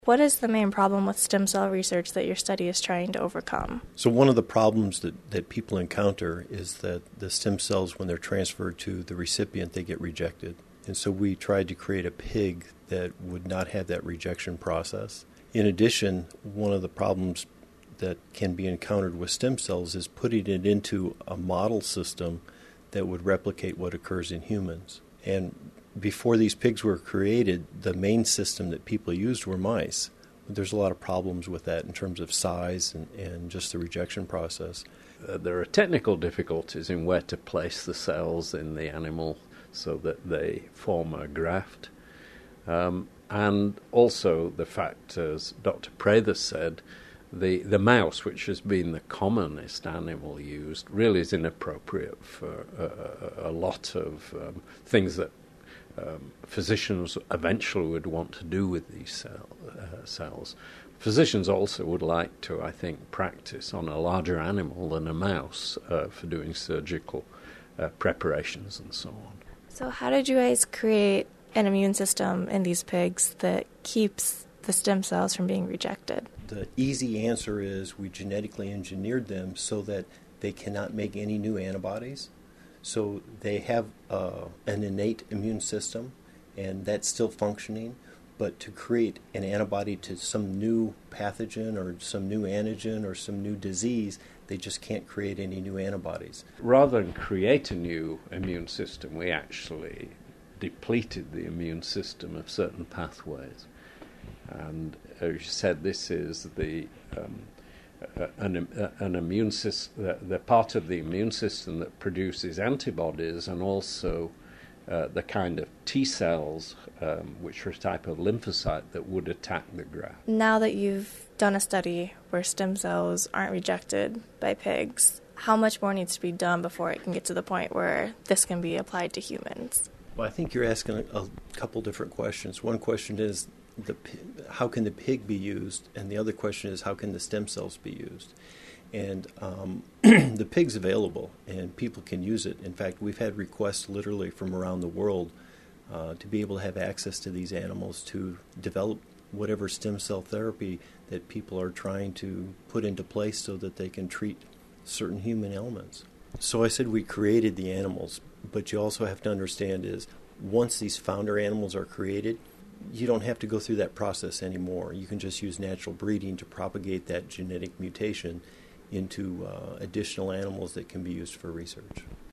What is the main problem with stem cell research that your study is trying to overcome? So one of the problems that people encounter is that the stem cells, when they're transferred to the recipient, they get rejected. And so we tried to create a pig that would not have that rejection process. In addition, one of the problems that can be encountered with stem cells is putting it into a model system that would replicate what occurs in humans. And before these pigs were created, the main system that people used were mice. There's a lot of problems with that in terms of size and just the rejection process. There are technical difficulties in where to place the cells in the animal so that they form a graft. And also the fact, as Dr. Prather said, the mouse, which has been the commonest animal used, really is inappropriate for a lot of things that physicians eventually would want to do with these cells. Physicians also would like to, I think, practice on a larger animal than a mouse for doing surgical preparations and so on. So how did you guys create an immune system in these pigs that keeps the stem cells from being rejected? The easy answer is we genetically engineered them so that they cannot make any new antibodies. So they have an innate immune system, and that's still functioning. But to create an antibody to some new pathogen or some new antigen or some new disease, they just can't create any new antibodies. Rather than create a new immune system, we actually depleted the immune system of certain pathways. And as you said, this is an immune system, the part of the immune system that produces antibodies and also the kind of T cells, which are a type of lymphocyte that would attack the graft. Now that you've done a study where stem cells aren't rejected by pigs, how much more needs to be done before it can get to the point where this can be applied to humans? Well, I think you're asking a couple different questions. One question is, how can the pig be used? And the other question is, how can the stem cells be used? And the pig's available, and people can use it. In fact, we've had requests literally from around the world to be able to have access to these animals to develop whatever stem cell therapy that people are trying to put into place so that they can treat certain human ailments. So I said we created the animals, but you also have to understand is once these founder animals are created, you don't have to go through that process anymore. You can just use natural breeding to propagate that genetic mutation into additional animals that can be used for research.